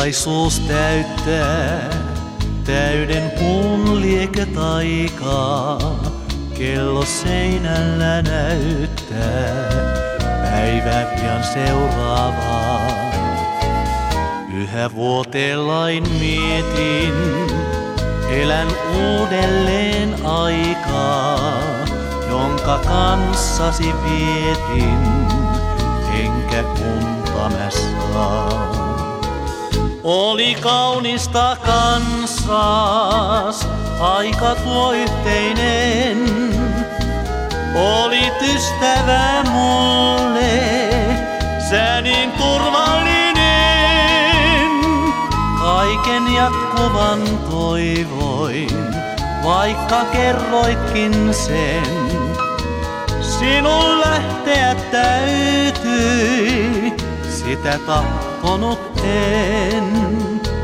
Hiljaisuus täyttää täyden puun lieketaikaa. Kello seinällä näyttää päivä pian seuraavaa. Yhä vuotellain mietin, elän uudelleen aikaa, jonka kanssasi vietin, enkä unta mä saa. Oli kaunista kansas, aika tuo yhteinen. Olit ystävä mulle, sä niin turvallinen. Kaiken jatkuvan toivoin, vaikka kerroitkin sen. Sinun lähteä täytyi, sitä tahtonut en.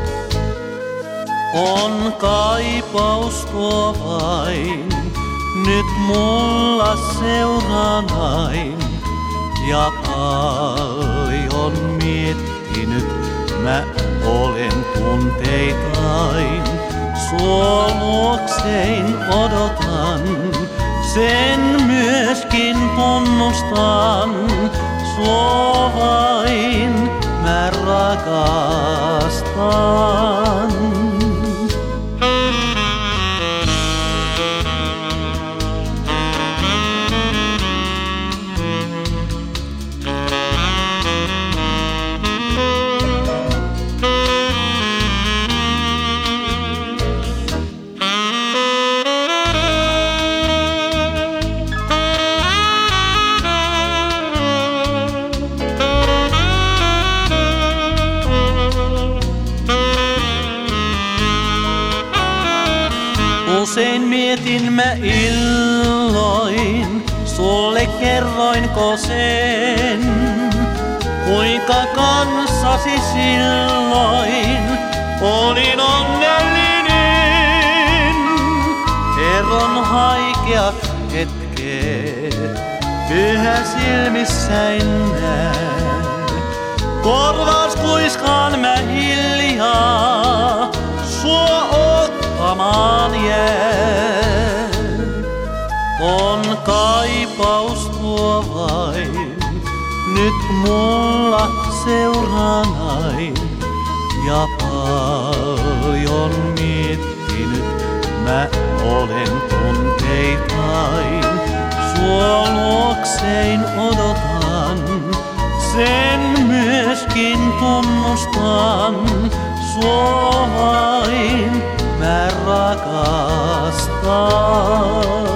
On kaipaus tuo vain, nyt mulla seuranain. Ja paljon miettinyt mä olen tunteitain. Sua luoksein odotan, sen myöskin tunnustan. Sua vain mä rakastan. Usein mietin mä illoin, sulle kerroinko sen, kuinka kanssasi silloin olin onnellinen. Eron haikeat hetket yhä silmissäin näen, korvaus kuiskaan mä hiljaa, sua ottamaan jää. On kaipaus tuo vain, nyt mulla seuranain. Ja paljon miettinyt mä olen tunteitain. Sua luoksein odotan, sen myöskin tunnustan. Sua vain mä rakastan.